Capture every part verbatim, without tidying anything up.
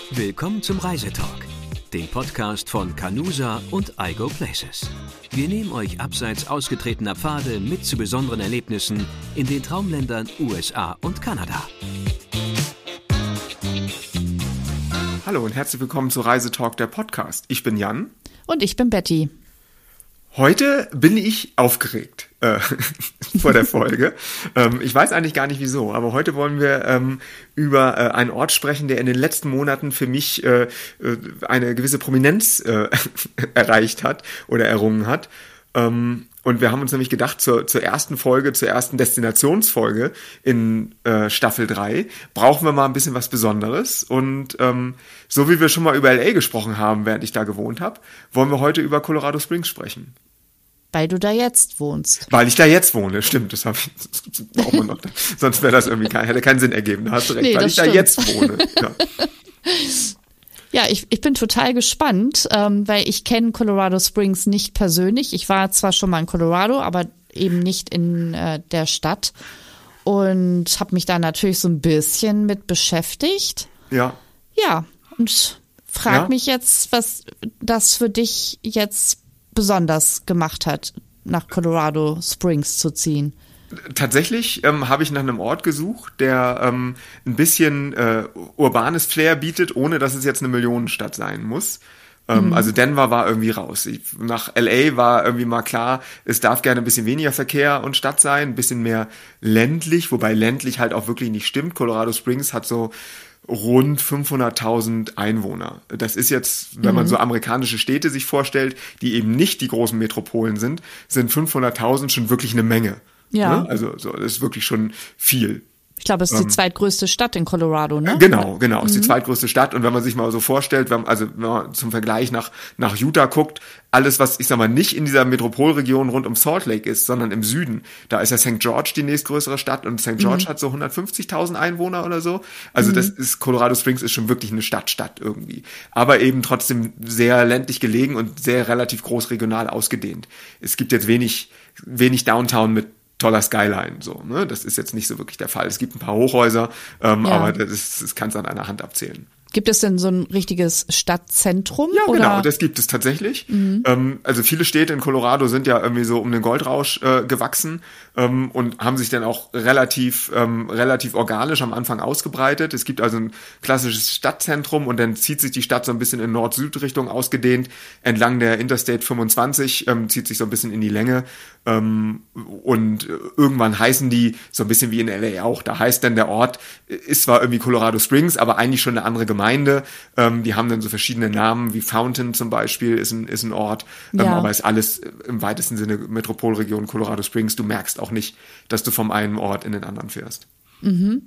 Willkommen zum Reisetalk, dem Podcast von Canusa und I Go Places. Wir nehmen euch abseits ausgetretener Pfade mit zu besonderen Erlebnissen in den Traumländern U S A und Kanada. Hallo und herzlich willkommen zu Reisetalk, der Podcast. Ich bin Jan. Und ich bin Betty. Heute bin ich aufgeregt äh, vor der Folge. ähm, ich weiß eigentlich gar nicht wieso, aber heute wollen wir ähm, über äh, einen Ort sprechen, der in den letzten Monaten für mich äh, eine gewisse Prominenz äh, erreicht hat oder errungen hat. Ähm, und wir haben uns nämlich gedacht, zur, zur ersten Folge, zur ersten Destinationsfolge in äh, Staffel drei brauchen wir mal ein bisschen was Besonderes. Und ähm, so wie wir schon mal über L A gesprochen haben, während ich da gewohnt habe, wollen wir heute über Colorado Springs sprechen. Weil du da jetzt wohnst. Weil ich da jetzt wohne, stimmt. Das, hab ich, das brauchen wir noch. Sonst wäre das irgendwie kein, hätte keinen Sinn ergeben. Da hast du recht, nee, weil ich stimmt. da jetzt wohne. Ja. Ja, ich, ich bin total gespannt, ähm, weil ich kenne Colorado Springs nicht persönlich. Ich war zwar schon mal in Colorado, aber eben nicht in äh, der Stadt und habe mich da natürlich so ein bisschen mit beschäftigt. Ja. Ja, und frag ja. mich jetzt, was das für dich jetzt besonders gemacht hat, nach Colorado Springs zu ziehen. Tatsächlich ähm, habe ich nach einem Ort gesucht, der ähm, ein bisschen äh, urbanes Flair bietet, ohne dass es jetzt eine Millionenstadt sein muss. Ähm, mhm. Also Denver war irgendwie raus. Ich, nach L A war irgendwie mal klar, es darf gerne ein bisschen weniger Verkehr und Stadt sein, ein bisschen mehr ländlich, wobei ländlich halt auch wirklich nicht stimmt. Colorado Springs hat so rund fünfhunderttausend Einwohner. Das ist jetzt, wenn man so amerikanische Städte sich vorstellt, die eben nicht die großen Metropolen sind, sind fünfhunderttausend schon wirklich eine Menge. Ja. Ne? Also so, das ist wirklich schon viel. Ich glaube, es ist die ähm, zweitgrößte Stadt in Colorado, ne? Genau, genau, es ist mhm. die zweitgrößte Stadt. Und wenn man sich mal so vorstellt, wenn, also wenn man zum Vergleich nach nach Utah guckt, alles, was, ich sag mal, nicht in dieser Metropolregion rund um Salt Lake ist, sondern im Süden, da ist ja Sankt George die nächstgrößere Stadt und Sankt George mhm. hat so hundertfünfzigtausend Einwohner oder so. Also mhm. das ist, Colorado Springs ist schon wirklich eine Stadtstadt irgendwie. Aber eben trotzdem sehr ländlich gelegen und sehr relativ groß regional ausgedehnt. Es gibt jetzt wenig, wenig Downtown mit toller Skyline, so, ne? Das ist jetzt nicht so wirklich der Fall. Es gibt ein paar Hochhäuser, ähm, ja. aber das, das kannst du an einer Hand abzählen. Gibt es denn so ein richtiges Stadtzentrum? Ja, oder? Genau, das gibt es tatsächlich. Mhm. Ähm, also viele Städte in Colorado sind ja irgendwie so um den Goldrausch äh, gewachsen ähm, und haben sich dann auch relativ ähm, relativ organisch am Anfang ausgebreitet. Es gibt also ein klassisches Stadtzentrum und dann zieht sich die Stadt so ein bisschen in Nord-Süd-Richtung ausgedehnt. Entlang der Interstate fünfundzwanzig ähm, zieht sich so ein bisschen in die Länge ähm, und irgendwann heißen die so ein bisschen wie in L A auch. Da heißt dann der Ort, ist zwar irgendwie Colorado Springs, aber eigentlich schon eine andere Gemeinde. Gemeinde, ähm, die haben dann so verschiedene Namen, wie Fountain zum Beispiel ist ein, ist ein Ort, ähm, ja. aber ist alles im weitesten Sinne Metropolregion Colorado Springs. Du merkst auch nicht, dass du vom einen Ort in den anderen fährst. Mhm.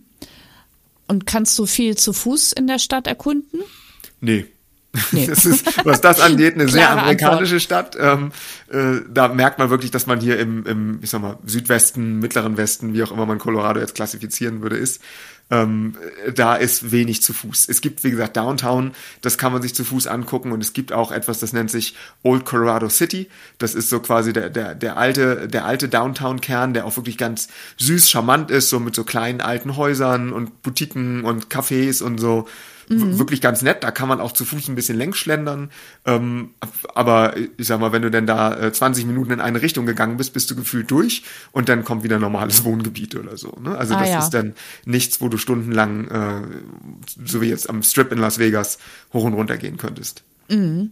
Und kannst du viel zu Fuß in der Stadt erkunden? Nee. Nee. Das ist, was das angeht, eine sehr amerikanische Antwort. Stadt. Ähm, äh, da merkt man wirklich, dass man hier im, im, ich sag mal, Südwesten, Mittleren Westen, wie auch immer man Colorado jetzt klassifizieren würde, ist. Ähm, da ist wenig zu Fuß. Es gibt, wie gesagt, Downtown, das kann man sich zu Fuß angucken und es gibt auch etwas, das nennt sich Old Colorado City. Das ist so quasi der, der, der alte, der alte Downtown-Kern, der auch wirklich ganz süß, charmant ist, so mit so kleinen alten Häusern und Boutiquen und Cafés und so. Mhm. Wirklich ganz nett, da kann man auch zu Fuß ein bisschen längs schlendern, ähm, aber ich sag mal, wenn du denn da äh, zwanzig Minuten in eine Richtung gegangen bist, bist du gefühlt durch und dann kommt wieder normales Wohngebiet oder so, ne? Also ah, das ja. ist dann nichts, wo du stundenlang, äh, so wie jetzt am Strip in Las Vegas, hoch und runter gehen könntest. Mhm.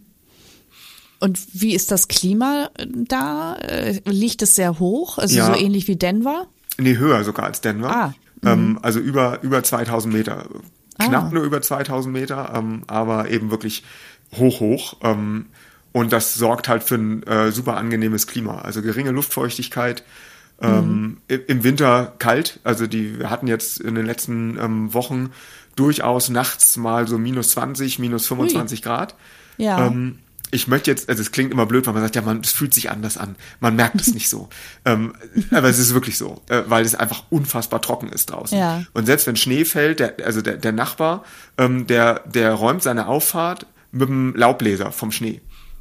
Und wie ist das Klima da? Liegt es sehr hoch, also ja. so ähnlich wie Denver? Nee, höher sogar als Denver, ah. ähm, also über, über zweitausend Meter. Knapp ah. nur über zweitausend Meter, ähm, aber eben wirklich hoch, hoch. Ähm, und das sorgt halt für ein äh, super angenehmes Klima. Also geringe Luftfeuchtigkeit, ähm, mhm. im Winter kalt. Also die wir hatten jetzt in den letzten ähm, Wochen durchaus nachts mal so minus zwanzig, minus fünfundzwanzig Ui. Grad. Ja. Ähm, Ich möchte jetzt, also es klingt immer blöd, weil man sagt, ja, man, es fühlt sich anders an. Man merkt es nicht so. ähm, aber es ist wirklich so, äh, weil es einfach unfassbar trocken ist draußen. Ja. Und selbst wenn Schnee fällt, der, also der, der Nachbar, ähm, der, der räumt seine Auffahrt mit dem Laubbläser vom Schnee.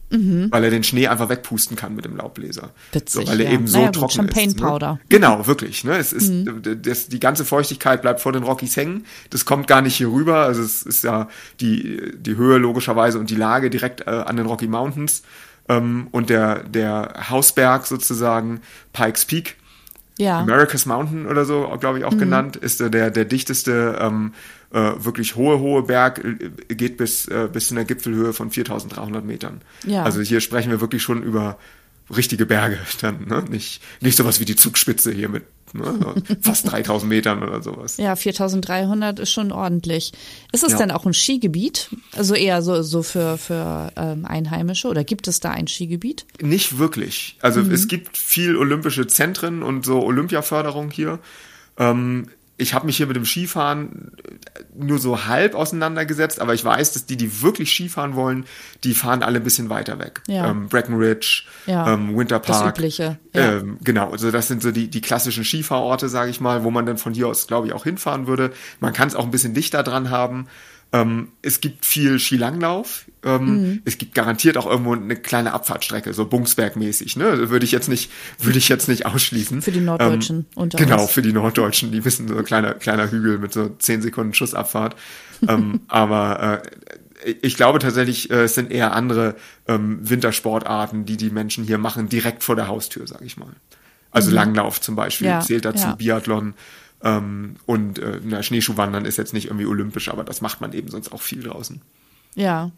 Mhm. Weil er den Schnee einfach wegpusten kann mit dem Laubbläser. Witzig, so, weil er ja. eben so naja, trocken gut, Champagne ist. Ne? Powder. Genau, wirklich. Ne? Es ist, Mhm. das, die ganze Feuchtigkeit bleibt vor den Rockies hängen. Das kommt gar nicht hier rüber. Also es ist ja die, die Höhe logischerweise und die Lage direkt äh, an den Rocky Mountains. Ähm, und der, der Hausberg sozusagen, Pikes Peak, ja. America's Mountain oder so, glaube ich auch mhm. genannt, ist der, der dichteste, ähm, äh, wirklich hohe, hohe Berg, äh, geht bis, äh, bis zu einer Gipfelhöhe von viertausenddreihundert Metern. Ja. Also hier sprechen wir wirklich schon über richtige Berge dann, ne? Nicht, nicht sowas wie die Zugspitze hier mit ne? fast dreitausend Metern oder sowas. Ja, viertausenddreihundert ist schon ordentlich. Ist es ja. denn auch ein Skigebiet? Also eher so, so für, für ähm, Einheimische oder gibt es da ein Skigebiet? Nicht wirklich. Also mhm. es gibt viel olympische Zentren und so Olympiaförderung hier. Ähm, Ich habe mich hier mit dem Skifahren nur so halb auseinandergesetzt, aber ich weiß, dass die, die wirklich Skifahren wollen, die fahren alle ein bisschen weiter weg. Ja. Ähm, Breckenridge, ja, ähm, Winter Park. Das Übliche. Ja. Ähm, genau, also das sind so die, die klassischen Skifahrorte, sage ich mal, wo man dann von hier aus, glaube ich, auch hinfahren würde. Man kann es auch ein bisschen dichter dran haben. Ähm, es gibt viel Skilanglauf. Ähm, mhm. Es gibt garantiert auch irgendwo eine kleine Abfahrtstrecke, so Bungsberg-mäßig. Ne? Würde ich jetzt nicht, würde ich jetzt nicht ausschließen. Für die Norddeutschen ähm, unter Genau, uns. für die Norddeutschen. Die wissen, so ein kleiner, kleiner Hügel mit so zehn Sekunden Schussabfahrt. ähm, aber äh, ich glaube tatsächlich, äh, es sind eher andere ähm, Wintersportarten, die die Menschen hier machen, direkt vor der Haustür, sage ich mal. Also mhm. Langlauf zum Beispiel ja, zählt dazu, ja. Biathlon. Ähm, und äh, na, Schneeschuhwandern ist jetzt nicht irgendwie olympisch, aber das macht man eben sonst auch viel draußen. Ja.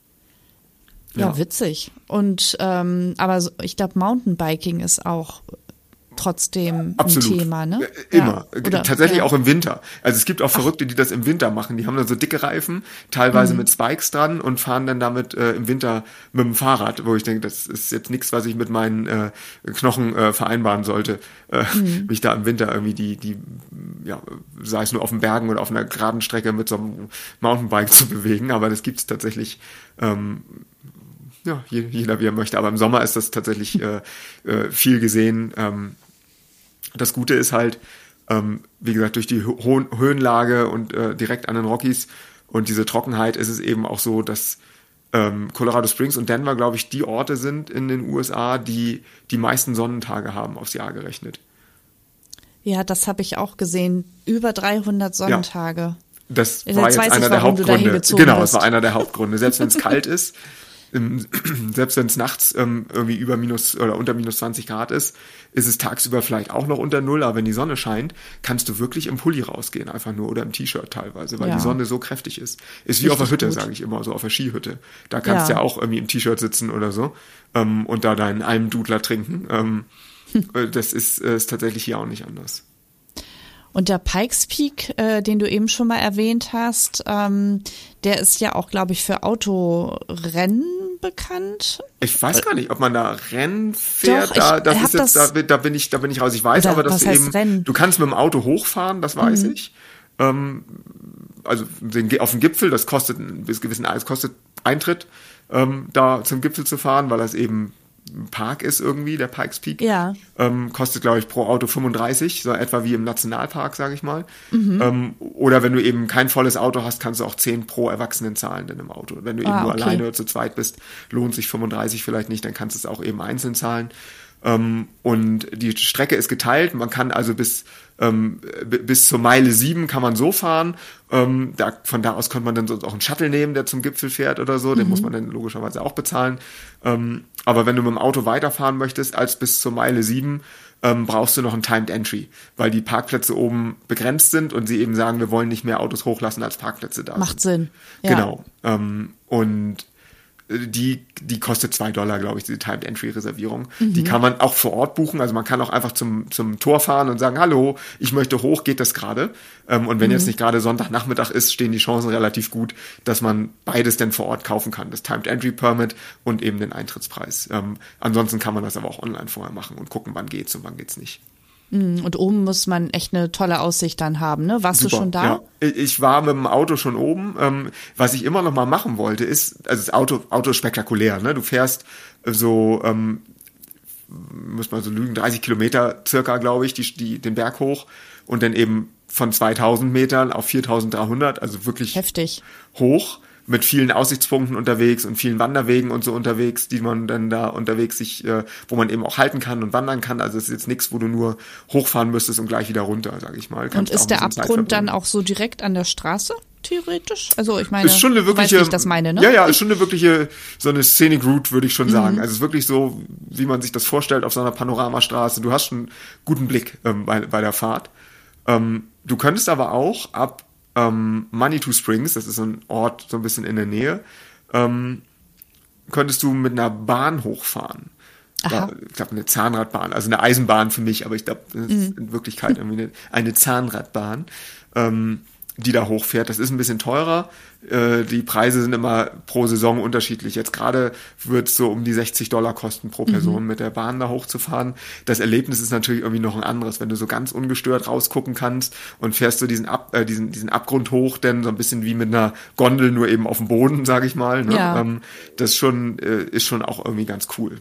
Ja, ja. Witzig. Und ähm, aber so, ich glaube, Mountainbiking ist auch trotzdem Absolut. ein Thema, ne? Immer. Ja. Oder, Tatsächlich ja. auch im Winter. Also es gibt auch Verrückte, die das im Winter machen. Die haben dann so dicke Reifen, teilweise mhm. mit Spikes dran und fahren dann damit äh, im Winter mit dem Fahrrad, wo ich denke, das ist jetzt nichts, was ich mit meinen äh, Knochen äh, vereinbaren sollte, äh, mhm. mich da im Winter irgendwie die, die, ja, sei es nur auf den Bergen oder auf einer geraden Strecke mit so einem Mountainbike zu bewegen. Aber das gibt's tatsächlich ähm, ja, jeder wie er möchte. Aber im Sommer ist das tatsächlich äh, äh, viel gesehen. Ähm, das Gute ist halt, ähm, wie gesagt, durch die hohen Höhenlage und äh, direkt an den Rockies und diese Trockenheit ist es eben auch so, dass ähm, Colorado Springs und Denver, glaube ich, die Orte sind in den U S A, die die meisten Sonnentage haben aufs Jahr gerechnet. Ja, das habe ich auch gesehen. Über dreihundert Sonnentage. Ja, das jetzt war jetzt einer ich, der Hauptgründe. Genau, das bist. war einer der Hauptgründe. Selbst wenn es kalt ist, selbst wenn es nachts ähm, irgendwie über minus oder unter minus zwanzig Grad ist, ist es tagsüber vielleicht auch noch unter Null, aber wenn die Sonne scheint, kannst du wirklich im Pulli rausgehen, einfach nur oder im T-Shirt teilweise, weil ja. die Sonne so kräftig ist. Ist wie Richtig auf der Hütte, sage ich immer, so auf der Skihütte. Da kannst du ja. ja auch irgendwie im T-Shirt sitzen oder so ähm, und da deinen Almdudler trinken. Ähm, hm. Das ist, ist tatsächlich hier auch nicht anders. Und der Pikes Peak, äh, den du eben schon mal erwähnt hast, ähm, der ist ja auch, glaube ich, für Autorennen bekannt. Ich weiß gar nicht, ob man da Rennen fährt. Doch, da, das ist jetzt, das da, da bin ich, da bin ich raus. Ich weiß aber, dass du eben, Rennen? du kannst mit dem Auto hochfahren, das weiß mhm. ich. Ähm, also den, auf dem Gipfel, das kostet bis gewissen, es kostet Eintritt, ähm, da zum Gipfel zu fahren, weil das eben ein Park ist irgendwie, der Pikes Peak. Ja. Ähm, kostet, glaube ich, pro Auto fünfunddreißig, so etwa wie im Nationalpark, sage ich mal. Mhm. Ähm, oder wenn du eben kein volles Auto hast, kannst du auch zehn pro Erwachsenen zahlen in einem Auto. Wenn du eben ah, nur okay. alleine oder zu zweit bist, lohnt sich fünfunddreißig vielleicht nicht, dann kannst du es auch eben einzeln zahlen. Ähm, und die Strecke ist geteilt, man kann also bis ähm, b- bis zur Meile sieben kann man so fahren, ähm, da, von da aus könnte man dann sonst auch einen Shuttle nehmen, der zum Gipfel fährt oder so, den mhm. muss man dann logischerweise auch bezahlen, ähm, aber wenn du mit dem Auto weiterfahren möchtest als bis zur Meile sieben, ähm, brauchst du noch ein Timed Entry, weil die Parkplätze oben begrenzt sind und sie eben sagen, wir wollen nicht mehr Autos hochlassen, als Parkplätze da Macht sind. Sinn. Ja. Genau, ähm, und Die, die kostet zwei Dollar, glaube ich, diese Timed-Entry-Reservierung. Mhm. Die kann man auch vor Ort buchen. Also man kann auch einfach zum, zum Tor fahren und sagen, hallo, ich möchte hoch, geht das gerade? Ähm, und wenn mhm. jetzt nicht gerade Sonntagnachmittag ist, stehen die Chancen relativ gut, dass man beides denn vor Ort kaufen kann. Das Timed-Entry-Permit und eben den Eintrittspreis. Ähm, ansonsten kann man das aber auch online vorher machen und gucken, wann geht's und wann geht's nicht. Und oben muss man echt eine tolle Aussicht dann haben, ne? Warst Super, du schon da? Ja. Ich war mit dem Auto schon oben. Ähm, was ich immer noch mal machen wollte, ist, also das Auto, Auto ist spektakulär, ne? Du fährst so, ähm, muss man so lügen, dreißig Kilometer circa, glaube ich, die, die, den Berg hoch und dann eben von zweitausend Metern auf viertausenddreihundert, also wirklich heftig hoch. mit vielen Aussichtspunkten unterwegs und vielen Wanderwegen und so unterwegs, die man dann da unterwegs sich, äh, wo man eben auch halten kann und wandern kann. Also es ist jetzt nichts, wo du nur hochfahren müsstest und gleich wieder runter, sag ich mal. Kannst und ist der Abgrund dann auch so direkt an der Straße, theoretisch? Also ich meine, ist schon eine wirkliche, weißt, wie ich das meine, ne? Ja, ja, ist schon eine wirkliche, so eine Scenic Route, würde ich schon sagen. Mhm. Also es ist wirklich so, wie man sich das vorstellt auf so einer Panoramastraße. Du hast schon einen guten Blick ähm, bei, bei der Fahrt. Ähm, du könntest aber auch ab ähm, Manitou Springs, das ist so ein Ort so ein bisschen in der Nähe, ähm, könntest du mit einer Bahn hochfahren. Da, ich glaube, eine Zahnradbahn, also eine Eisenbahn für mich, aber ich glaube, das ist mhm. in Wirklichkeit irgendwie eine, eine Zahnradbahn, ähm, die da hochfährt. Das ist ein bisschen teurer. Äh, die Preise sind immer pro Saison unterschiedlich. Jetzt gerade wird es so um die sechzig Dollar kosten pro Person, mhm. mit der Bahn da hochzufahren. Das Erlebnis ist natürlich irgendwie noch ein anderes, wenn du so ganz ungestört rausgucken kannst und fährst du diesen, Ab, äh, diesen, diesen Abgrund hoch, denn so ein bisschen wie mit einer Gondel, nur eben auf dem Boden, sage ich mal. Ne? Ja. Ähm, das schon, äh, ist schon auch irgendwie ganz cool.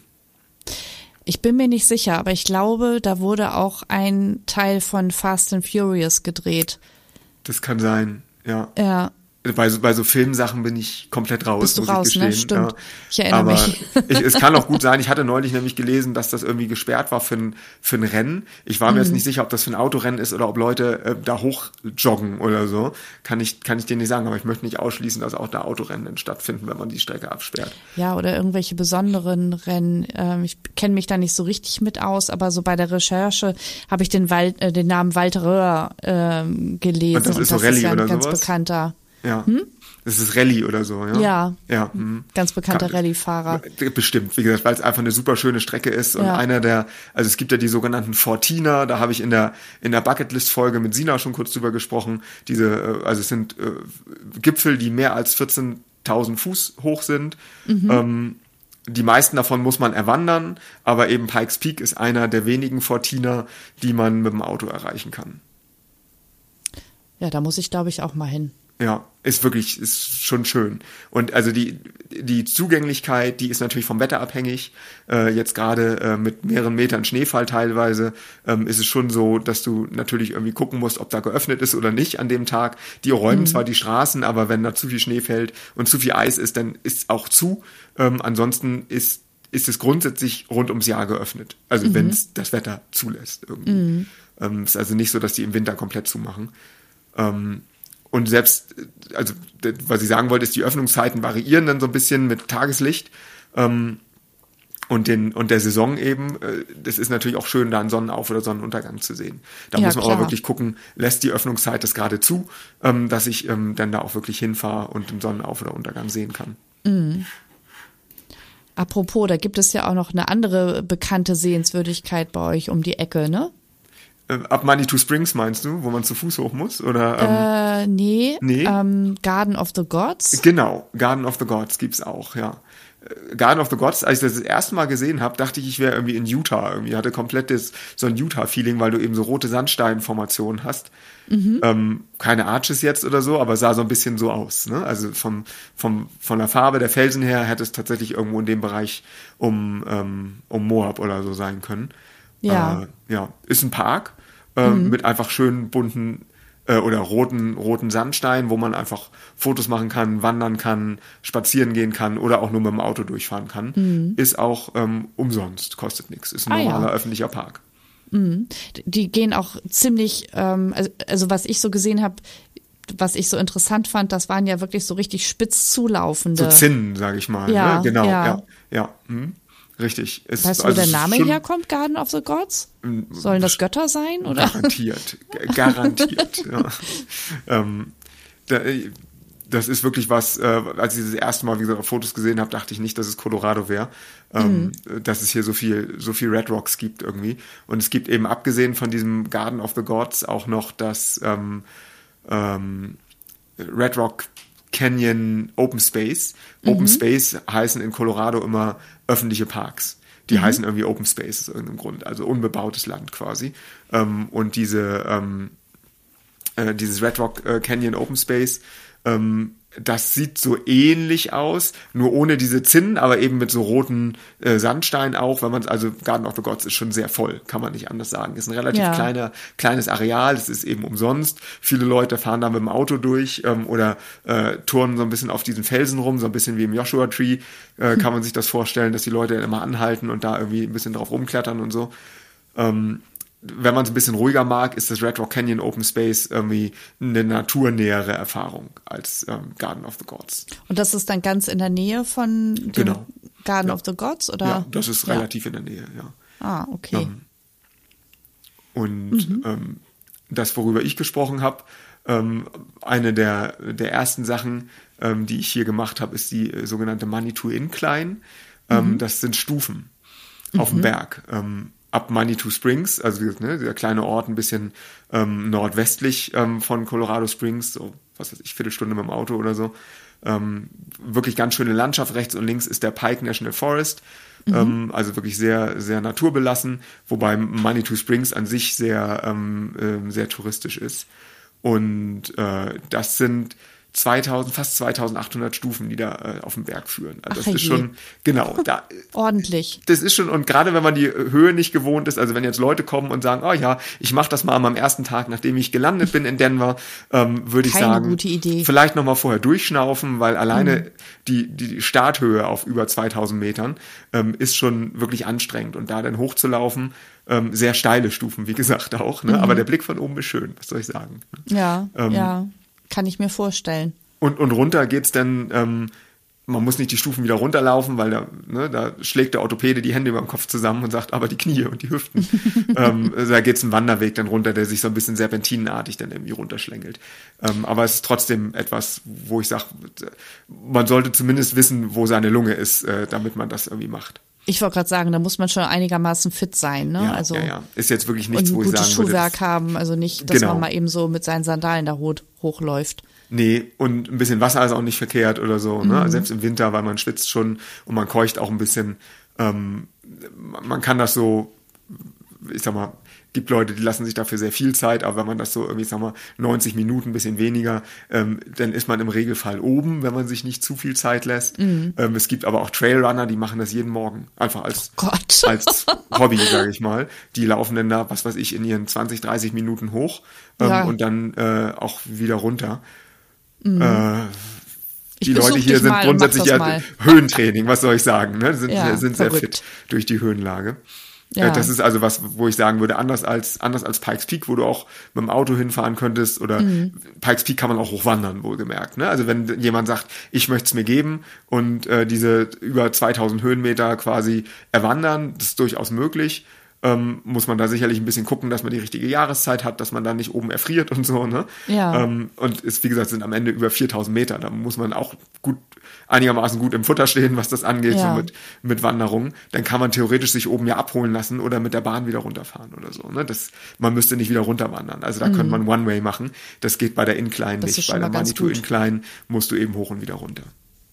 Ich bin mir nicht sicher, aber ich glaube, da wurde auch ein Teil von Fast and Furious gedreht. Das kann sein, ja. Ja. Bei so, bei so Filmsachen bin ich komplett raus, Bist du muss raus, ich gestehen. Ne? Stimmt. Ja. Ich erinnere Aber mich. ich, es kann auch gut sein, ich hatte neulich nämlich gelesen, dass das irgendwie gesperrt war für ein, für ein Rennen. Ich war mir Mhm. jetzt nicht sicher, ob das für ein Autorennen ist oder ob Leute äh, da hoch joggen oder so. Kann ich, kann ich dir nicht sagen, aber ich möchte nicht ausschließen, dass auch da Autorennen dann stattfinden, wenn man die Strecke absperrt. Ja, oder irgendwelche besonderen Rennen. Ähm, ich kenne mich da nicht so richtig mit aus, aber so bei der Recherche habe ich den, Wal äh, den Namen Walter Röhr ähm, gelesen. Und das ist so und das Rallye ist ja ein oder ganz sowas? bekannter. Ja. Hm? Das ist Rallye oder so, ja? Ja, ja hm. ganz bekannter Kann- Rallye-Fahrer. Bestimmt, wie gesagt, weil es einfach eine super schöne Strecke ist und Ja. einer der, also es gibt ja die sogenannten Fortiner, da habe ich in der in der Bucketlist-Folge mit Sina schon kurz drüber gesprochen. Diese, äh, also es sind äh, Gipfel, die mehr als vierzehntausend Fuß hoch sind. Mhm. Ähm, die meisten davon muss man erwandern, aber eben Pikes Peak ist einer der wenigen Fortiner, die man mit dem Auto erreichen kann. Ja, da muss ich, glaube ich, auch mal hin. Ja, ist wirklich, ist schon schön. Und also die, die Zugänglichkeit, die ist natürlich vom Wetter abhängig. Äh, jetzt gerade äh, mit mehreren Metern Schneefall teilweise ähm, ist es schon so, dass du natürlich irgendwie gucken musst, ob da geöffnet ist oder nicht an dem Tag. Die räumen mhm. zwar die Straßen, aber wenn da zu viel Schnee fällt und zu viel Eis ist, dann ist auch zu. Ähm, ansonsten ist ist es grundsätzlich rund ums Jahr geöffnet. Also mhm. wenn es das Wetter zulässt irgendwie. Mhm. Ähm, ist also nicht so, dass die im Winter komplett zumachen. Ähm, Und selbst, also was ich sagen wollte, ist, die Öffnungszeiten variieren dann so ein bisschen mit Tageslicht ähm, und, den, und der Saison eben. Äh, das ist natürlich auch schön, da einen Sonnenauf- oder Sonnenuntergang zu sehen. Da Ja, muss man klar. aber wirklich gucken, lässt die Öffnungszeit das gerade zu, ähm, dass ich ähm, dann da auch wirklich hinfahre und den Sonnenauf- oder Untergang sehen kann. Mhm. Apropos, da gibt es ja auch noch eine andere bekannte Sehenswürdigkeit bei euch um die Ecke, ne? Äh, ab Manitou Springs meinst du, wo man zu Fuß hoch muss? Oder, ähm, Äh, nee, nee. Ähm, Garden of the Gods. Genau, Garden of the Gods gibt's auch, ja. Äh, Garden of the Gods, als ich das das erste Mal gesehen habe, dachte ich, ich wäre irgendwie in Utah. Irgendwie hatte komplett das, so ein Utah-Feeling, weil du eben so rote Sandsteinformationen hast. Mhm. Ähm, keine Arches jetzt oder so, aber sah so ein bisschen so aus. Ne? Also vom, vom, von der Farbe der Felsen her hätte es tatsächlich irgendwo in dem Bereich um, ähm, um Moab oder so sein können. Ja. Äh, ja, ist ein Park äh, mhm. mit einfach schönen bunten äh, oder roten roten Sandstein, wo man einfach Fotos machen kann, wandern kann, spazieren gehen kann oder auch nur mit dem Auto durchfahren kann. Mhm. Ist auch ähm, umsonst, kostet nichts. Ist ein Ah, normaler ja. öffentlicher Park. Mhm. Die gehen auch ziemlich, ähm, also, also was ich so gesehen habe, was ich so interessant fand, das waren ja wirklich so richtig spitz zulaufende. So Zinnen, sage ich mal. Ja, ne? Genau, ja. ja, ja. Mhm. Richtig. Es, Weißt du, wo also der es ist Name schon herkommt, Garden of the Gods? Sollen das Götter sein, oder? Garantiert. G- Garantiert. ja. ähm, da, das ist wirklich was, äh, als ich das erste Mal, wie gesagt, auf Fotos gesehen habe, dachte ich nicht, dass es Colorado wäre. Ähm, mhm. Dass es hier so viel, so viel Red Rocks gibt irgendwie. Und es gibt eben, abgesehen von diesem Garden of the Gods, auch noch das ähm, ähm, Red Rock Canyon Open Space. Open Mhm. Space heißen in Colorado immer öffentliche Parks. Die Mhm. heißen irgendwie Open Space aus irgendeinem Grund, also unbebautes Land quasi. Ähm, und diese, ähm, äh, dieses Red Rock äh, Canyon Open Space Ähm, das sieht so ähnlich aus, nur ohne diese Zinnen, aber eben mit so roten äh, Sandstein auch, weil man, also Garden of the Gods ist schon sehr voll, kann man nicht anders sagen. Ist ein relativ Ja. kleiner, kleines Areal, es ist eben umsonst. Viele Leute fahren da mit dem Auto durch ähm, oder äh, turnen so ein bisschen auf diesen Felsen rum, so ein bisschen wie im Joshua Tree, äh, kann man sich das vorstellen, dass die Leute immer anhalten und da irgendwie ein bisschen drauf rumklettern und so. Ähm, wenn man es ein bisschen ruhiger mag, ist das Red Rock Canyon Open Space irgendwie eine naturnähere Erfahrung als ähm, Garden of the Gods. Und das ist dann ganz in der Nähe von dem Genau. Garden Ja. of the Gods, oder? Ja, das ist Ja. relativ in der Nähe, ja. Ah, okay. Ähm, und ähm, das, worüber ich gesprochen habe, ähm, eine der, der ersten Sachen, ähm, die ich hier gemacht habe, ist die äh, sogenannte Manitou Incline. Ähm, das sind Stufen auf dem Berg. Ähm, ab Manitou Springs, also ne, der kleine Ort ein bisschen ähm, nordwestlich ähm, von Colorado Springs, so was weiß ich, Viertelstunde mit dem Auto oder so. Ähm, wirklich ganz schöne Landschaft. Rechts und links ist der Pike National Forest, mhm. ähm, also wirklich sehr, sehr naturbelassen, wobei Manitou Springs an sich sehr, ähm, äh, sehr touristisch ist. Und äh, das sind zweitausend, fast zweitausendachthundert Stufen, die da äh, auf den Berg führen. Also Ach, das ist je. schon, genau, da, Ordentlich. das ist schon, und gerade wenn man die Höhe nicht gewohnt ist, also wenn jetzt Leute kommen und sagen, oh ja, ich mache das mal am ersten Tag, nachdem ich gelandet bin in Denver, ähm, würde ich Keine sagen, gute Idee. vielleicht nochmal vorher durchschnaufen, weil alleine mhm. die, die Starthöhe auf über zweitausend Metern ähm, ist schon wirklich anstrengend, und da dann hochzulaufen, ähm, sehr steile Stufen, wie gesagt auch, ne? Mhm. Aber der Blick von oben ist schön, was soll ich sagen. Ja, ähm, ja, kann ich mir vorstellen. Und, und runter geht's dann, ähm, man muss nicht die Stufen wieder runterlaufen, weil da, ne, da schlägt der Orthopäde die Hände über dem Kopf zusammen und sagt, aber die Knie und die Hüften. ähm, da geht's einen Wanderweg dann runter, der sich so ein bisschen serpentinenartig dann irgendwie runterschlängelt. Ähm, aber es ist trotzdem etwas, wo ich sage, man sollte zumindest wissen, wo seine Lunge ist, äh, damit man das irgendwie macht. Ich wollte gerade sagen, da muss man schon einigermaßen fit sein, ne? Ja, also, ja, ja. Ist jetzt wirklich nichts, und wo ich sagen gutes würde. Schuhwerk das, haben, also nicht, dass genau. man mal eben so mit seinen Sandalen da hoch, hochläuft. Nee, und ein bisschen Wasser ist auch nicht verkehrt oder so, ne? Mhm. Selbst im Winter, weil man schwitzt schon und man keucht auch ein bisschen. Ähm, man kann das so, ich sag mal, gibt Leute, die lassen sich dafür sehr viel Zeit, aber wenn man das so irgendwie, ich sag mal, neunzig Minuten, ein bisschen weniger, ähm, dann ist man im Regelfall oben, wenn man sich nicht zu viel Zeit lässt. Mhm. Ähm, es gibt aber auch Trailrunner, die machen das jeden Morgen, einfach als, oh Gott. als Hobby, sage ich mal. Die laufen dann da, was weiß ich, in ihren zwanzig, dreißig Minuten hoch ähm, Ja. und dann äh, auch wieder runter. Mhm. Äh, Ich die Leute besuch hier dich sind mal und grundsätzlich mach das ja mal. Höhentraining, was soll ich sagen, ne? Sind, Ja, sind sehr verrückt. fit durch die Höhenlage. Ja. Äh, Das ist also was, wo ich sagen würde, anders als anders als Pikes Peak, wo du auch mit dem Auto hinfahren könntest, oder Mhm. Pikes Peak kann man auch hochwandern, wohlgemerkt. Ne? Also wenn jemand sagt, ich möchte es mir geben und äh, diese über zweitausend Höhenmeter quasi erwandern, das ist durchaus möglich. Ähm, muss man da sicherlich ein bisschen gucken, dass man die richtige Jahreszeit hat, dass man da nicht oben erfriert und so, ne? Ja. Ähm, und ist, wie gesagt, sind am Ende über viertausend Meter. Da muss man auch gut, einigermaßen gut im Futter stehen, was das angeht, Ja. so mit, mit Wanderungen. Dann kann man theoretisch sich oben ja abholen lassen oder mit der Bahn wieder runterfahren oder so, ne? Das, man müsste nicht wieder runterwandern. Also da könnte man One-Way machen. Das geht bei der Incline Das ist nicht. schon Bei der mal ganz Manitou gut. Incline musst du eben hoch und wieder runter.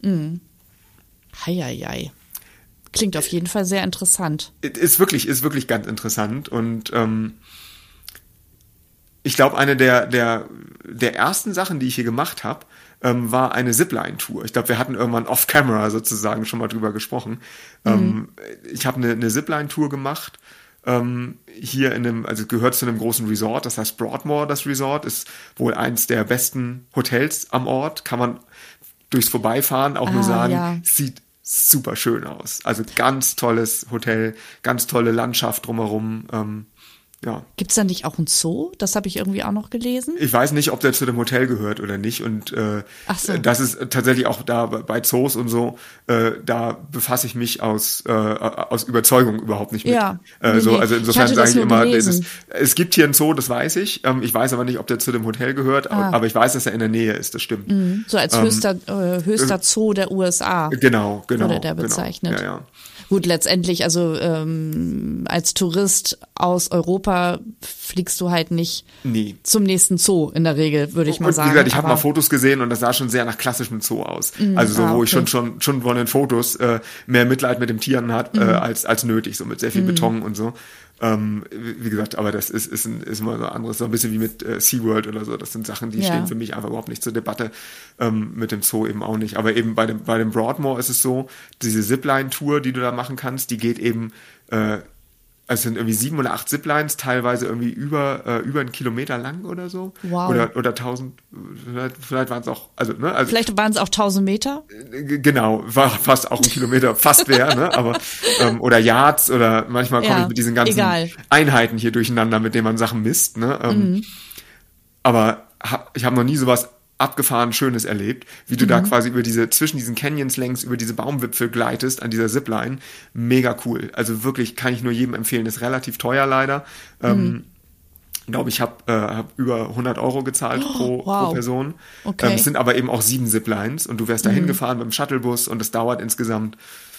Heieiei. Klingt auf jeden Fall sehr interessant. Ist wirklich, ist wirklich ganz interessant, und ähm, ich glaube, eine der, der, der ersten Sachen, die ich hier gemacht habe, ähm, war eine Zipline-Tour. Ich glaube, wir hatten irgendwann off-camera sozusagen schon mal drüber gesprochen. Mhm. Ähm, ich habe eine, eine Zipline-Tour gemacht, ähm, hier in einem, also gehört zu einem großen Resort, das heißt Broadmoor, das Resort, ist wohl eins der besten Hotels am Ort, kann man durchs Vorbeifahren auch Ah, nur sagen, ja. sieht super schön aus. Also ganz tolles Hotel, ganz tolle Landschaft drumherum. Ähm, ja. Gibt's da nicht auch ein Zoo? Das habe ich irgendwie auch noch gelesen. Ich weiß nicht, ob der zu dem Hotel gehört oder nicht. Und äh, Ach so. das ist tatsächlich auch da bei Zoos und so, äh, da befasse ich mich aus äh, aus Überzeugung überhaupt nicht mit. Ja. Äh, Nee, so, nee. also Ich insofern hatte sage das ich nur immer, es, gelesen. ist, es gibt hier einen Zoo, das weiß ich. Ähm, ich weiß aber nicht, ob der zu dem Hotel gehört, Ah. aber ich weiß, dass er in der Nähe ist, das stimmt. Mhm. So als höchster, äh, höchster Zoo der U S A. Genau, genau. Wurde der bezeichnet. Genau. Ja, ja. Gut, letztendlich, also ähm, als Tourist aus Europa fliegst du halt nicht Nee. zum nächsten Zoo in der Regel, würde ich mal Und sagen. wie gesagt, ich habe Aber- mal Fotos gesehen und das sah schon sehr nach klassischem Zoo aus. Also so, ah, wo ich schon okay. schon schon von den Fotos äh, mehr Mitleid mit den Tieren hat äh, als als nötig, so mit sehr viel Beton und so. Ähm, wie gesagt, aber das ist, ist, ein, ist immer so anderes, so ein bisschen wie mit äh, SeaWorld oder so. Das sind Sachen, die ja. stehen für mich einfach überhaupt nicht zur Debatte. Ähm, mit dem Zoo eben auch nicht. Aber eben bei dem, bei dem Broadmoor ist es so, diese Zipline-Tour, die du da machen kannst, die geht eben, äh, es sind irgendwie sieben oder acht Ziplines, teilweise irgendwie über, äh, über einen Kilometer lang oder so. Wow. Oder, oder tausend, vielleicht, vielleicht waren es auch, also, ne, also. Vielleicht waren es auch tausend Meter? Äh, genau, war fast auch ein Kilometer, fast wäre, ne, aber, ähm, oder Yards oder manchmal komme ja, ich mit diesen ganzen egal. Einheiten hier durcheinander, mit denen man Sachen misst, ne, ähm, mhm. aber hab, ich habe noch nie sowas abgefahren Schönes erlebt, wie du mhm. da quasi über diese, zwischen diesen Canyons längs, über diese Baumwipfel gleitest an dieser Zipline. Mega cool. Also wirklich kann ich nur jedem empfehlen. Ist relativ teuer leider. Mhm. Ähm, ich glaube, ich habe äh, hab über hundert Euro gezahlt oh, pro, wow. pro Person. Okay. Ähm, es sind aber eben auch sieben Ziplines und du wärst da mhm. hingefahren mit dem Shuttlebus und es dauert insgesamt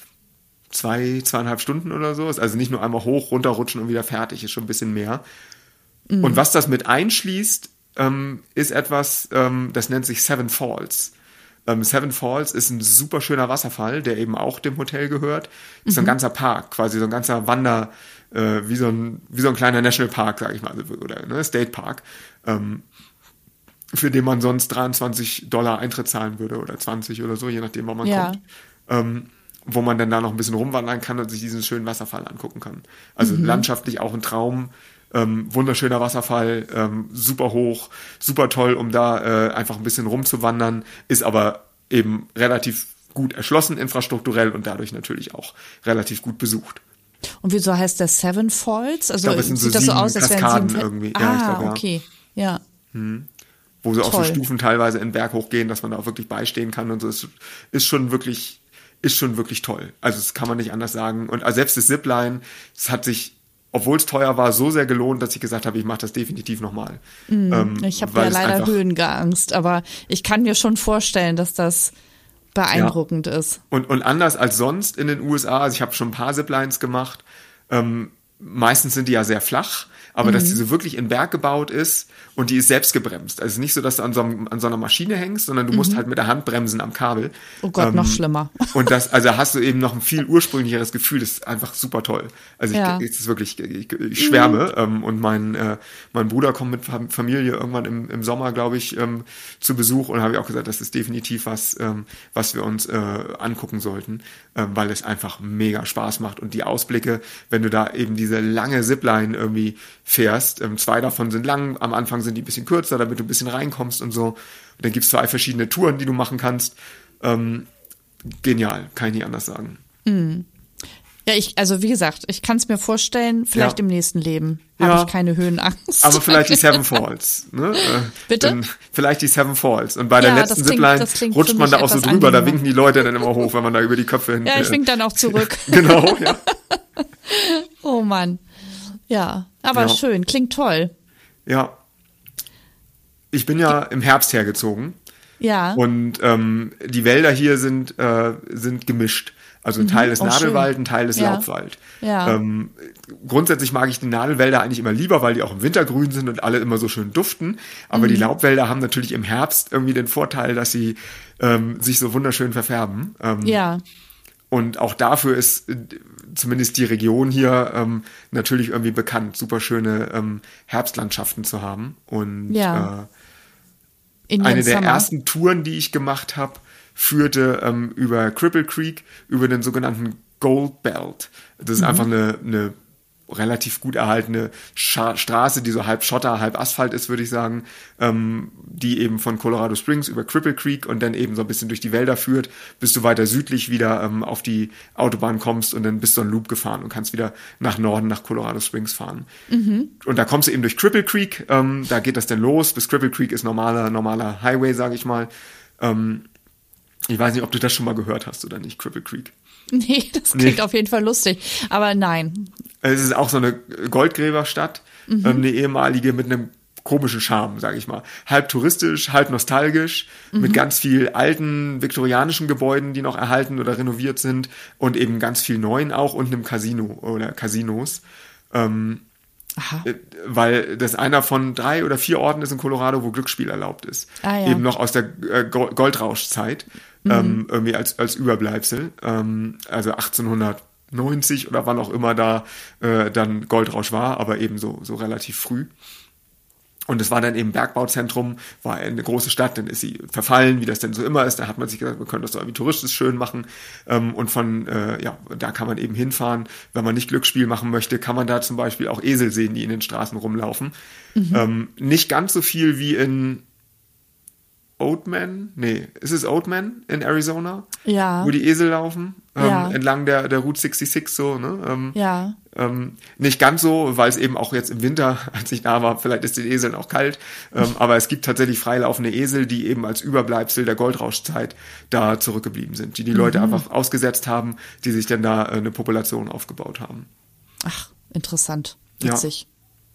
zwei, zweieinhalb Stunden oder so. Ist also nicht nur einmal hoch, runterrutschen und wieder fertig, ist schon ein bisschen mehr. Mhm. Und was das mit einschließt, Ähm, ist etwas, ähm, das nennt sich Seven Falls. Ähm, Seven Falls ist ein super schöner Wasserfall, der eben auch dem Hotel gehört. Ist mhm. so ein ganzer Park, quasi so ein ganzer Wander, äh, wie so ein wie so ein kleiner Nationalpark, sag ich mal, oder ne, State Park, ähm, für den man sonst dreiundzwanzig Dollar Eintritt zahlen würde oder zwanzig oder so, je nachdem, wo man ja. kommt. Ähm, wo man dann da noch ein bisschen rumwandern kann und sich diesen schönen Wasserfall angucken kann. Also mhm. landschaftlich auch ein Traum. Ähm, wunderschöner Wasserfall, ähm, super hoch, super toll, um da äh, einfach ein bisschen rumzuwandern, ist aber eben relativ gut erschlossen infrastrukturell und dadurch natürlich auch relativ gut besucht. Und wieso heißt der Seven Falls? Also ich glaub, es sind sieht so das so aus, als wären sieben irgendwie. Ah, ja, ich glaub, ja. okay, ja. Hm. Wo so auch so Stufen teilweise in den Berg hochgehen, dass man da auch wirklich beistehen kann und so. Ist, ist schon wirklich, ist schon wirklich toll. Also das kann man nicht anders sagen. Und also selbst das Zipline, es hat sich, obwohl es teuer war, so sehr gelohnt, dass ich gesagt habe, ich mache das definitiv nochmal. Mm, ähm, ich habe ja leider Höhenangst, aber ich kann mir schon vorstellen, dass das beeindruckend ja. ist. Und, und anders als sonst in den U S A, also ich habe schon ein paar Ziplines gemacht, ähm, meistens sind die ja sehr flach, aber mhm. dass die so wirklich in Berg gebaut ist und die ist selbst gebremst. Also es ist nicht so, dass du an so, einem, an so einer Maschine hängst, sondern du mhm. musst halt mit der Hand bremsen am Kabel. Oh Gott, ähm, noch schlimmer. Und das, also hast du eben noch ein viel ursprünglicheres Gefühl, das ist einfach super toll. Also ja. ich, es ist wirklich, ich, ich schwärme. Mhm. Ähm, und mein, äh, mein Bruder kommt mit Familie irgendwann im, im Sommer, glaube ich, ähm, zu Besuch und habe ich auch gesagt, das ist definitiv was, ähm, was wir uns äh, angucken sollten, ähm, weil es einfach mega Spaß macht und die Ausblicke, wenn du da eben diese lange Zipline irgendwie fährst, ähm, zwei davon sind lang, am Anfang sind die ein bisschen kürzer, damit du ein bisschen reinkommst und so. Und dann gibt es zwei verschiedene Touren, die du machen kannst. Ähm, genial, kann ich nicht anders sagen. Mhm. Ja, ich, also wie gesagt, ich kann es mir vorstellen, vielleicht ja. im nächsten Leben habe ja. ich keine Höhenangst. Aber vielleicht die Seven Falls. Ne? Bitte? Dann vielleicht die Seven Falls. Und bei der ja, letzten Zipline rutscht man da auch so drüber, angenehmer. Da winken die Leute dann immer hoch, wenn man da über die Köpfe hin. Ja, ich wink dann auch zurück. Genau, ja. Oh Mann. Ja, aber ja. schön, klingt toll. Ja. Ich bin ja im Herbst hergezogen. Ja. Und ähm, die Wälder hier sind, äh, sind gemischt. Also ein Teil ist oh, Nadelwald, schön. Ein Teil ist ja. Laubwald. Ja. Ähm, grundsätzlich mag ich die Nadelwälder eigentlich immer lieber, weil die auch im Winter grün sind und alle immer so schön duften. Aber mhm. die Laubwälder haben natürlich im Herbst irgendwie den Vorteil, dass sie ähm, sich so wunderschön verfärben. Ähm, ja. Und auch dafür ist äh, zumindest die Region hier ähm, natürlich irgendwie bekannt, super schöne ähm, Herbstlandschaften zu haben. Und ja. äh, eine der Summer. ersten Touren, die ich gemacht habe, führte ähm, über Cripple Creek, über den sogenannten Gold Belt. Das ist mhm. einfach eine, eine relativ gut erhaltene Scha- Straße, die so halb Schotter, halb Asphalt ist, würde ich sagen, ähm, die eben von Colorado Springs über Cripple Creek und dann eben so ein bisschen durch die Wälder führt, bis du weiter südlich wieder ähm, auf die Autobahn kommst und dann bist du einen Loop gefahren und kannst wieder nach Norden, nach Colorado Springs fahren. Mhm. Und da kommst du eben durch Cripple Creek, ähm, da geht das dann los, bis Cripple Creek ist normaler, normaler Highway, sage ich mal. Ähm, ich weiß nicht, ob du das schon mal gehört hast oder nicht, Cripple Creek. Nee, das klingt nee. auf jeden Fall lustig, aber nein. Es ist auch so eine Goldgräberstadt, mhm. eine ehemalige mit einem komischen Charme, sage ich mal. Halb touristisch, halb nostalgisch, mhm. mit ganz viel alten viktorianischen Gebäuden, die noch erhalten oder renoviert sind und eben ganz viel neuen auch und einem Casino oder Casinos. Ähm, Aha. Weil das einer von drei oder vier Orten ist in Colorado, wo Glücksspiel erlaubt ist. Ah, ja. Eben noch aus der äh, Goldrauschzeit, mhm. ähm, irgendwie als, als Überbleibsel. Ähm, also achtzehnhundert, neunzig oder wann auch immer da äh, dann Goldrausch war, aber eben so, so relativ früh. Und es war dann eben Bergbauzentrum, war eine große Stadt, dann ist sie verfallen, wie das denn so immer ist. Da hat man sich gesagt, wir können das doch irgendwie touristisch schön machen. Und von, äh, ja, da kann man eben hinfahren. Wenn man nicht Glücksspiel machen möchte, kann man da zum Beispiel auch Esel sehen, die in den Straßen rumlaufen. Mhm. Ähm, nicht ganz so viel wie in Oatman, nee, ist es Oatman in Arizona? Ja. Wo die Esel laufen, ähm, ja. entlang der, der Route sechsundsechzig so, ne? Ähm, ja. Ähm, nicht ganz so, weil es eben auch jetzt im Winter, als ich da war, vielleicht ist den Eseln auch kalt, ähm, aber es gibt tatsächlich freilaufende Esel, die eben als Überbleibsel der Goldrauschzeit da zurückgeblieben sind, die die Leute mhm. einfach ausgesetzt haben, die sich dann da äh, eine Population aufgebaut haben. Ach, interessant, witzig. Ja.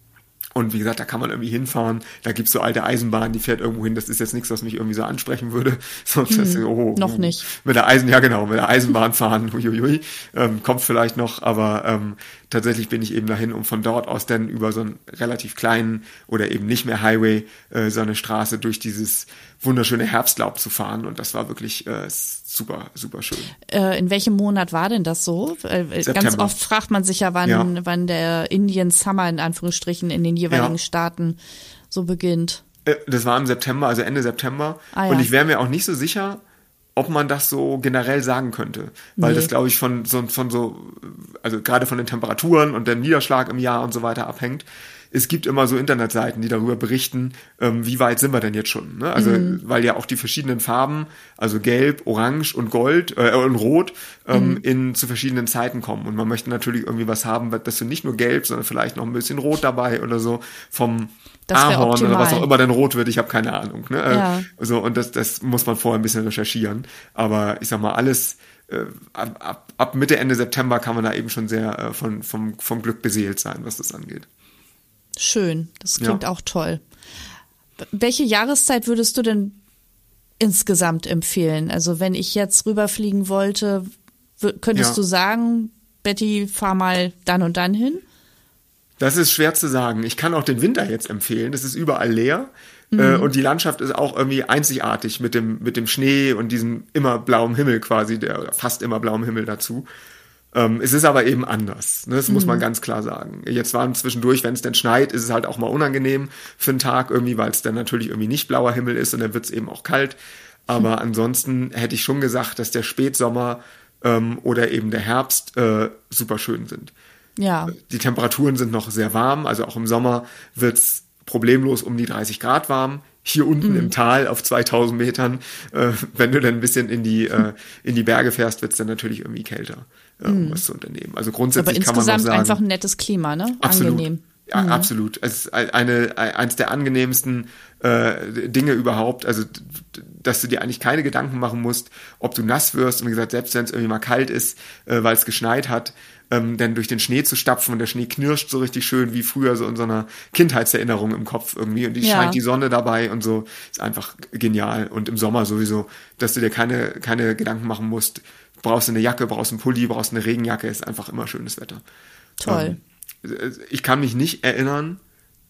Und wie gesagt, da kann man irgendwie hinfahren. Da gibt's so alte Eisenbahnen, die fährt irgendwo hin. Das ist jetzt nichts, was mich irgendwie so ansprechen würde. Sonst hm, das, oh, noch nicht. Mit der Eisen, ja genau, mit der Eisenbahn fahren, uiuiui, ähm, kommt vielleicht noch. Aber ähm, tatsächlich bin ich eben dahin, um von dort aus dann über so einen relativ kleinen oder eben nicht mehr Highway, äh, so eine Straße durch dieses wunderschöne Herbstlaub zu fahren. Und das war wirklich äh, super, super schön. Äh, in welchem Monat war denn das so? Äh, ganz oft fragt man sich ja, wann, ja. wann der Indian Summer in Anführungsstrichen in den jeweiligen ja. Staaten so beginnt. Äh, das war im September, also Ende September. Ah, ja. Und ich wäre mir auch nicht so sicher, ob man das so generell sagen könnte. Weil nee. das, glaube ich, von so, von so, also gerade von den Temperaturen und dem Niederschlag im Jahr und so weiter abhängt. Es gibt immer so Internetseiten, die darüber berichten, ähm, wie weit sind wir denn jetzt schon. Ne? Also mhm. weil ja auch die verschiedenen Farben, also Gelb, Orange und Gold äh, und Rot, ähm, mhm. in zu verschiedenen Zeiten kommen. Und man möchte natürlich irgendwie was haben, das sind nicht nur Gelb, sondern vielleicht noch ein bisschen Rot dabei oder so vom Ahorn optimal. Oder was auch immer denn rot wird, ich habe keine Ahnung. Ne? Ja. Also, und das, das muss man vorher ein bisschen recherchieren. Aber ich sag mal, alles äh, ab, ab, ab Mitte, Ende September kann man da eben schon sehr äh, von, vom, vom Glück beseelt sein, was das angeht. Schön, das klingt ja. auch toll. Welche Jahreszeit würdest du denn insgesamt empfehlen? Also wenn ich jetzt rüberfliegen wollte, könntest ja. du sagen, Betty, fahr mal dann und dann hin? Das ist schwer zu sagen. Ich kann auch den Winter jetzt empfehlen. Das ist überall leer. Mhm. Äh, und die Landschaft ist auch irgendwie einzigartig mit dem, mit dem Schnee und diesem immer blauen Himmel quasi, der fast immer blauem Himmel dazu. Ähm, es ist aber eben anders, ne? Das mhm. muss man ganz klar sagen. Jetzt waren zwischendurch, wenn es denn schneit, ist es halt auch mal unangenehm für einen Tag irgendwie, weil es dann natürlich irgendwie nicht blauer Himmel ist und dann wird es eben auch kalt. Aber mhm. ansonsten hätte ich schon gesagt, dass der Spätsommer ähm, oder eben der Herbst äh, super schön sind. Ja. Die Temperaturen sind noch sehr warm, also auch im Sommer wird's problemlos um die dreißig Grad warm. Hier unten mhm. im Tal auf zweitausend Metern, äh, wenn du dann ein bisschen in die äh, in die Berge fährst, wird's dann natürlich irgendwie kälter, äh, um mhm. was zu unternehmen. Also grundsätzlich Aber kann man noch sagen, insgesamt einfach ein nettes Klima, ne? Absolut. Angenehm. Ja, mhm. absolut. Es ist eine, eins der angenehmsten äh, Dinge überhaupt. Also, dass du dir eigentlich keine Gedanken machen musst, ob du nass wirst. Und wie gesagt, selbst wenn es irgendwie mal kalt ist, äh, weil es geschneit hat, ähm, dann durch den Schnee zu stapfen und der Schnee knirscht so richtig schön wie früher so in so einer Kindheitserinnerung im Kopf irgendwie. Und die ja. scheint die Sonne dabei und so. Ist einfach genial. Und im Sommer sowieso, dass du dir keine, keine Gedanken machen musst. Brauchst du eine Jacke, brauchst einen Pulli, brauchst eine Regenjacke. Ist einfach immer schönes Wetter. Toll. Ähm, Ich kann mich nicht erinnern,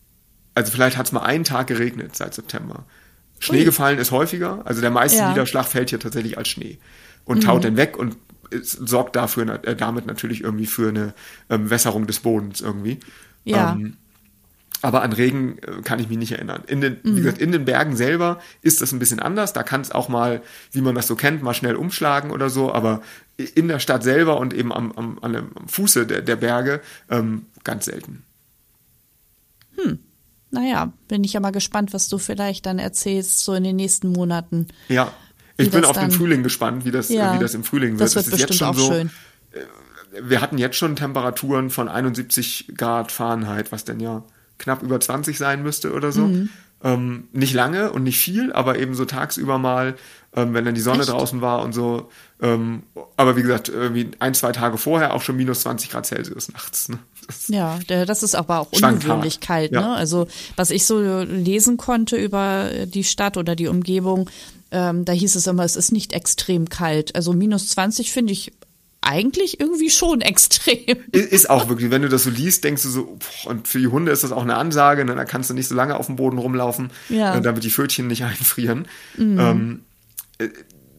also vielleicht hat es mal einen Tag geregnet seit September. Schnee Ui. gefallen ist häufiger, also der meiste ja. Niederschlag fällt hier tatsächlich als Schnee und mhm. taut dann weg und es sorgt dafür äh, damit natürlich irgendwie für eine ähm, Wässerung des Bodens irgendwie. Ja. Ähm, aber an Regen äh, kann ich mich nicht erinnern. In den, mhm. wie gesagt, in den Bergen selber ist das ein bisschen anders. Da kann es auch mal, wie man das so kennt, mal schnell umschlagen oder so. Aber in der Stadt selber und eben am, am, am Fuße der, der Berge ähm, ganz selten. Hm. Naja, bin ich ja mal gespannt, was du vielleicht dann erzählst, so in den nächsten Monaten. Ja, ich bin auf den Frühling gespannt, wie das, ja, wie das im Frühling wird. Das wird das ist bestimmt jetzt schon auch so, schön. Wir hatten jetzt schon Temperaturen von einundsiebzig Grad Fahrenheit, was denn ja knapp über zwanzig sein müsste oder so. Mhm. Ähm, nicht lange und nicht viel, aber eben so tagsüber mal, ähm, wenn dann die Sonne Echt? draußen war und so. Ähm, aber wie gesagt, irgendwie ein, zwei Tage vorher auch schon minus zwanzig Grad Celsius nachts. Ne? Das ja, der, das ist aber auch ungewöhnlich kalt. Ja. Ne? Also was ich so lesen konnte über die Stadt oder die Umgebung, ähm, da hieß es immer, es ist nicht extrem kalt. Also minus zwanzig finde ich eigentlich irgendwie schon extrem. Ist auch wirklich, wenn du das so liest, denkst du so, und für die Hunde ist das auch eine Ansage, ne? Da kannst du nicht so lange auf dem Boden rumlaufen, ja. äh, damit die Pfötchen nicht einfrieren. Mhm. Ähm,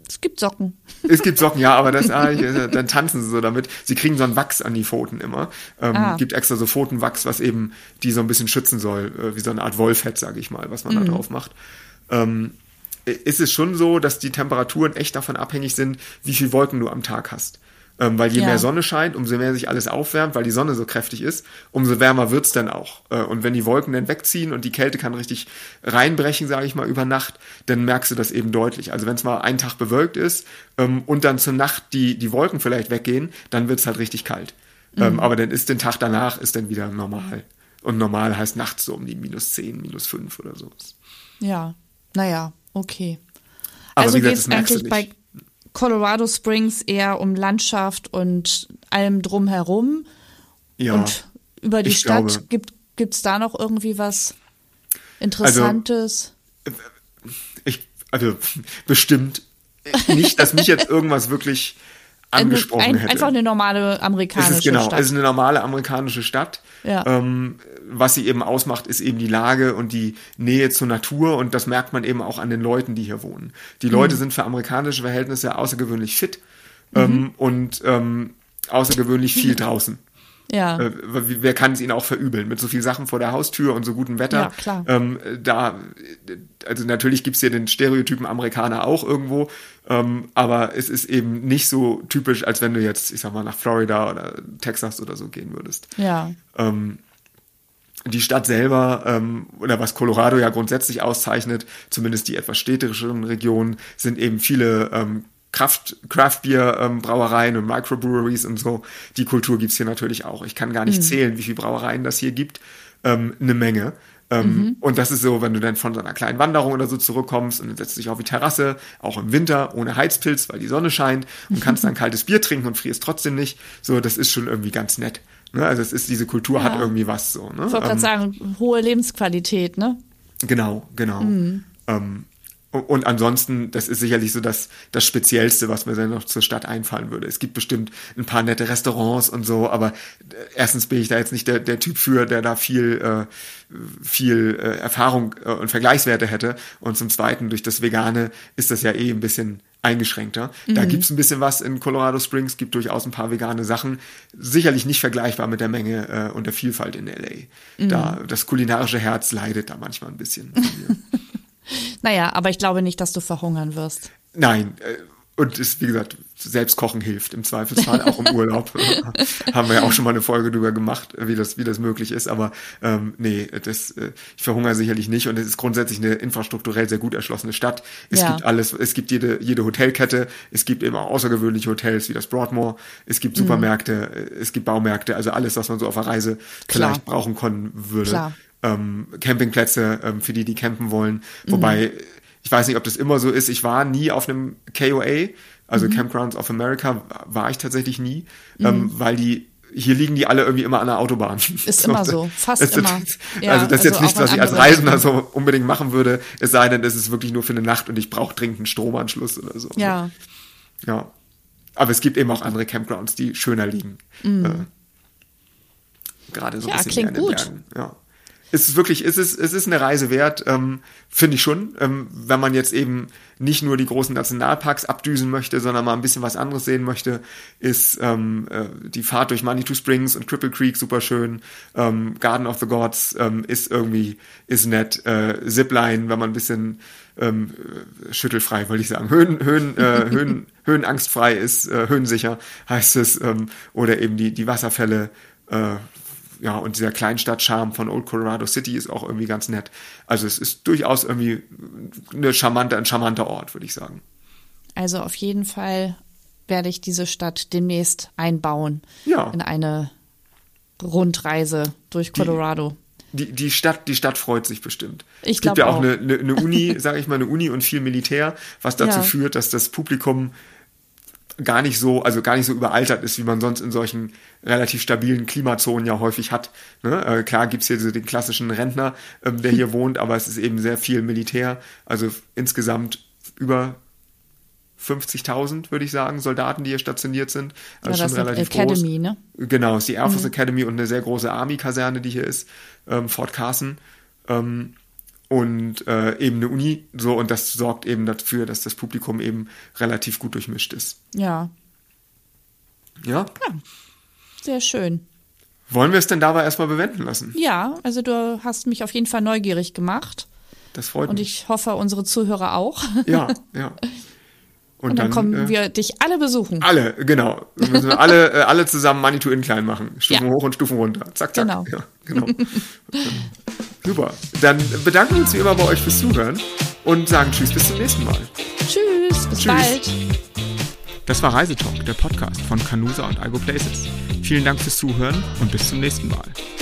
Es gibt Socken. Es gibt Socken, ja, aber das, ah, ich, dann tanzen sie so damit. Sie kriegen so einen Wachs an die Pfoten immer. Ähm, ah. Gibt extra so Pfotenwachs, was eben die so ein bisschen schützen soll, äh, wie so eine Art Wollfett, sage ich mal, was man mhm. da drauf macht. Ähm, ist es schon so, dass die Temperaturen echt davon abhängig sind, wie viel Wolken du am Tag hast. Ähm, weil je ja. mehr Sonne scheint, umso mehr sich alles aufwärmt, weil die Sonne so kräftig ist, umso wärmer wird's dann auch. Äh, und wenn die Wolken dann wegziehen und die Kälte kann richtig reinbrechen, sage ich mal, über Nacht, dann merkst du das eben deutlich. Also wenn es mal einen Tag bewölkt ist ähm, und dann zur Nacht die, die Wolken vielleicht weggehen, dann wird's halt richtig kalt. Mhm. Ähm, aber dann ist den Tag danach ist dann wieder normal. Und normal heißt nachts so um die minus zehn, minus fünf oder so. Ja, naja, okay. Aber also wie gesagt, geht's eigentlich bei Colorado Springs eher um Landschaft und allem drumherum. Ja, und über die Stadt glaube, gibt gibt's da noch irgendwie was Interessantes? Also, ich, also bestimmt nicht, dass mich jetzt irgendwas wirklich angesprochen ein, hätte. Einfach eine normale amerikanische es ist, genau, Stadt. Es ist eine normale amerikanische Stadt. Ja. Ähm, was sie eben ausmacht, ist eben die Lage und die Nähe zur Natur und das merkt man eben auch an den Leuten, die hier wohnen. Die Leute mhm. sind für amerikanische Verhältnisse außergewöhnlich fit mhm. ähm, und ähm, außergewöhnlich viel draußen. Ja. Äh, wer kann es ihnen auch verübeln? Mit so viel Sachen vor der Haustür und so gutem Wetter. Ja, klar. Ähm, da, also natürlich gibt's hier den Stereotypen Amerikaner auch irgendwo, ähm, aber es ist eben nicht so typisch, als wenn du jetzt, ich sag mal, nach Florida oder Texas oder so gehen würdest. Ja. Ähm, die Stadt selber, ähm, oder was Colorado ja grundsätzlich auszeichnet, zumindest die etwas städtischeren Regionen, sind eben viele ähm, Kraft, Craft-Bier-Brauereien ähm, und Microbreweries und so. Die Kultur gibt's hier natürlich auch. Ich kann gar nicht mhm. zählen, wie viele Brauereien das hier gibt. Ähm, eine Menge. Ähm, mhm. Und das ist so, wenn du dann von so einer kleinen Wanderung oder so zurückkommst und dann setzt dich auf die Terrasse, auch im Winter, ohne Heizpilz, weil die Sonne scheint und kannst dann kaltes Bier trinken und frierst trotzdem nicht. So, das ist schon irgendwie ganz nett. Ne? Also es ist, diese Kultur ja. hat irgendwie was so. Ne? Ich wollte gerade ähm, sagen, hohe Lebensqualität, ne? Genau, genau. Mhm. Ähm, Und ansonsten, das ist sicherlich so das, das Speziellste, was mir dann noch zur Stadt einfallen würde. Es gibt bestimmt ein paar nette Restaurants und so, aber erstens bin ich da jetzt nicht der, der Typ für, der da viel, äh, viel äh, Erfahrung äh, und Vergleichswerte hätte. Und zum Zweiten, durch das Vegane ist das ja eh ein bisschen eingeschränkter. Mhm. Da gibt's ein bisschen was in Colorado Springs, gibt durchaus ein paar vegane Sachen. Sicherlich nicht vergleichbar mit der Menge äh, und der Vielfalt in L A. Mhm. Da, das kulinarische Herz leidet da manchmal ein bisschen. Naja, aber ich glaube nicht, dass du verhungern wirst. Nein, und ist, wie gesagt, selbst kochen hilft im Zweifelsfall, auch im Urlaub. Haben wir ja auch schon mal eine Folge drüber gemacht, wie das, wie das möglich ist. Aber ähm, nee, das, ich verhungere sicherlich nicht. Und es ist grundsätzlich eine infrastrukturell sehr gut erschlossene Stadt. Es ja. gibt alles, es gibt jede, jede Hotelkette, es gibt eben auch außergewöhnliche Hotels wie das Broadmoor, es gibt Supermärkte, mhm. es gibt Baumärkte, also alles, was man so auf der Reise Klar. vielleicht brauchen können würde. Klar. Ähm, Campingplätze ähm, für die, die campen wollen. Wobei, mhm. ich weiß nicht, ob das immer so ist. Ich war nie auf einem K O A, also mhm. Campgrounds of America, war ich tatsächlich nie, mhm. ähm, weil die, hier liegen die alle irgendwie immer an der Autobahn. Ist so, immer so, fast ist, immer. Also ja, das ist jetzt also nicht, was ich als Reisender so unbedingt machen würde, es sei denn, es ist wirklich nur für eine Nacht und ich brauche dringend einen Stromanschluss oder so. Ja. Ja. Aber es gibt eben auch andere Campgrounds, die schöner liegen. Mhm. Äh, gerade so ein ja, bisschen klingt mehr in den gut. Bergen. Ja. Es ist wirklich, es ist, es ist eine Reise wert, ähm, finde ich schon, ähm, wenn man jetzt eben nicht nur die großen Nationalparks abdüsen möchte, sondern mal ein bisschen was anderes sehen möchte, ist ähm, äh, die Fahrt durch Manitou Springs und Cripple Creek super schön, ähm, Garden of the Gods ähm, ist irgendwie, ist nett, äh, Zipline, wenn man ein bisschen ähm, schüttelfrei, wollte ich sagen, Höhen, Höhen, äh, Höhen, höhenangstfrei ist, äh, höhensicher heißt es, ähm, oder eben die, die Wasserfälle, äh, ja, und dieser Kleinstadt-Charme von Old Colorado City ist auch irgendwie ganz nett. Also es ist durchaus irgendwie eine charmante, ein charmanter Ort, würde ich sagen. Also auf jeden Fall werde ich diese Stadt demnächst einbauen ja. in eine Rundreise durch Colorado. Die, die, die Stadt, die Stadt freut sich bestimmt. Ich es gibt ja auch, auch. Eine, eine, eine Uni, sage ich mal, eine Uni und viel Militär, was dazu ja. führt, dass das Publikum gar nicht so, also gar nicht so überaltert ist, wie man sonst in solchen relativ stabilen Klimazonen ja häufig hat. Ne? Äh, klar gibt's hier so den klassischen Rentner, ähm, der hier wohnt, aber es ist eben sehr viel Militär. Also insgesamt über fünfzigtausend, würde ich sagen, Soldaten, die hier stationiert sind. Also ja, schon das relativ ist Academy, groß. Ne? Genau, es ist die Air Force mhm. Academy und eine sehr große Army-Kaserne, die hier ist, ähm, Fort Carson. Ähm, und äh, eben eine Uni, so, und das sorgt eben dafür, dass das Publikum eben relativ gut durchmischt ist. Ja. Ja? Ja, sehr schön. Wollen wir es denn dabei erstmal bewenden lassen? Ja, also du hast mich auf jeden Fall neugierig gemacht. Das freut und mich. Und ich hoffe, unsere Zuhörer auch. Ja, ja. Und, und dann, dann kommen äh, wir dich alle besuchen. Alle, genau. Dann müssen wir alle, äh, alle zusammen Money to Incline machen. Stufen ja. hoch und Stufen runter. Zack, zack. Genau. Ja, genau. Super. Dann bedanken wir uns wie immer bei euch fürs Zuhören und sagen Tschüss, bis zum nächsten Mal. Tschüss, bis Tschüss. bald. Das war Reisetalk, der Podcast von Canusa und Igo Places. Vielen Dank fürs Zuhören und bis zum nächsten Mal.